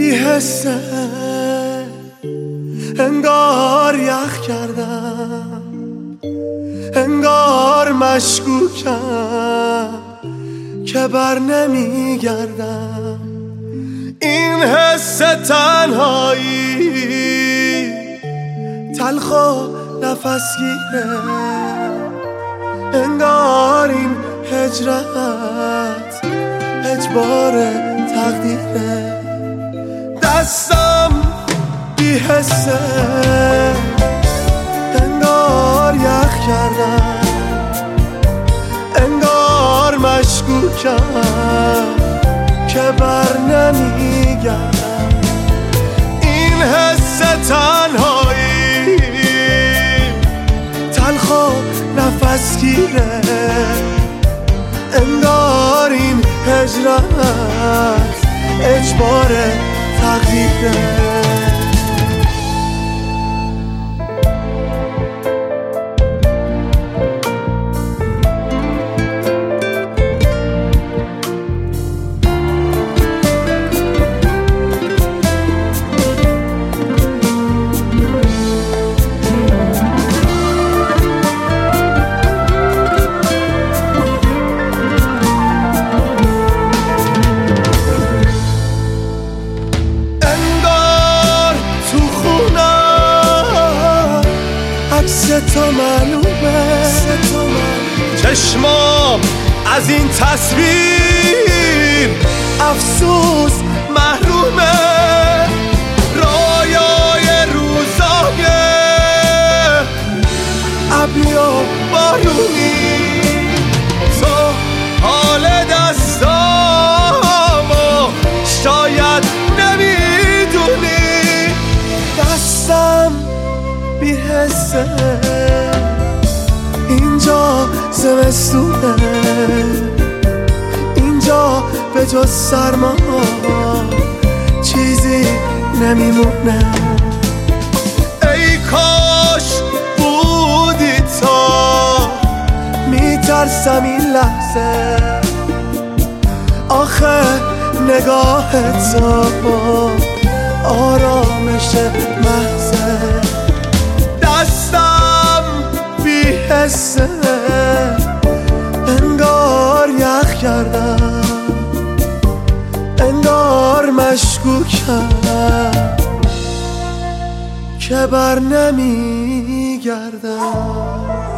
حسه انگار یخ کردم، انگار مشکوکم که بر نمیگردم. این حس تنهایی تلخ و نفسگیره، انگار این هجرت اجبار تقدیره. دستم بی حسه انگار یخ کردم، انگار مشکوکم که بر نمیگردم. این حس تنهایی تلخ و نفسگیره، انگار این هجرت اجبار تقدیره. تو معلومه چشمام از این تصویر افسوس محرومه. رایای روزای ابری و بارونی، تو حال دستامو شاید نمیدونی. دستم بی حسه اینجا زمستونه، اینجا به جز سرما چیزی نمیمونه. ای کاش بودی تا، میترسم این لحظه آخه نگاه تو آرامش محضه. دستم بی حسه انگار یخ کردم، انگار مشکوکم که بر نمیگردم.